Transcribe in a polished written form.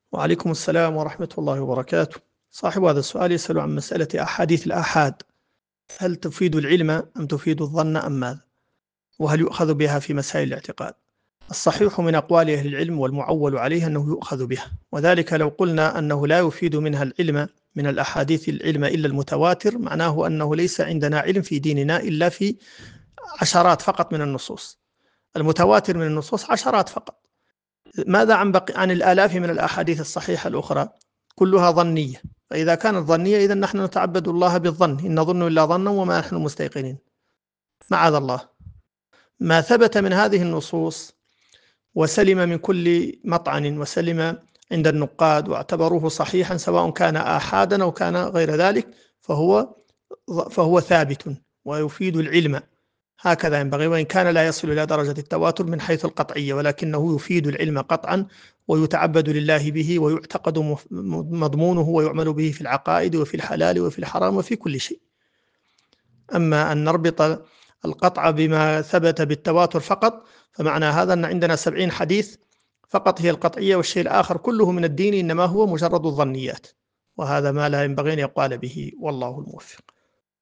وعليكم السلام ورحمة الله وبركاته. صاحب هذا السؤال يسأل عن مسألة أحاديث الآحاد، هل تفيد العلم أم تفيد الظن أم ماذا؟ وهل يؤخذ بها في مسائل الاعتقاد؟ الصحيح من أقوال أهل العلم والمعول عليه أنه يؤخذ بها، وذلك لو قلنا أنه لا يفيد منها العلم من الأحاديث العلم إلا المتواتر، معناه أنه ليس عندنا علم في ديننا إلا في عشرات فقط من النصوص. المتواتر من النصوص عشرات فقط. ماذا عن الآلاف من الأحاديث الصحيحة الأخرى؟ كلها ظنية. فإذا كانت ظنية إذن نحن نتعبد الله بالظن، إن نظن إلا ظنا وما نحن مستيقنين، معاذ الله. ما ثبت من هذه النصوص وسلم من كل مطعن وسلم عند النقاد واعتبروه صحيحا، سواء كان آحادا أو كان غير ذلك، فهو ثابت ويفيد العلم. هكذا ينبغي، وإن كان لا يصل إلى درجة التواتر من حيث القطعية، ولكنه يفيد العلم قطعا، ويتعبد لله به، ويعتقد مضمونه، ويعمل به في العقائد وفي الحلال وفي الحرام وفي كل شيء. أما أن نربط القطع بما ثبت بالتواتر فقط، فمعنى هذا أن عندنا 70 حديث فقط هي القطعية، والشيء الآخر كله من الدين إنما هو مجرد الظنيات، وهذا ما لا ينبغي أن يقال به، والله الموفق.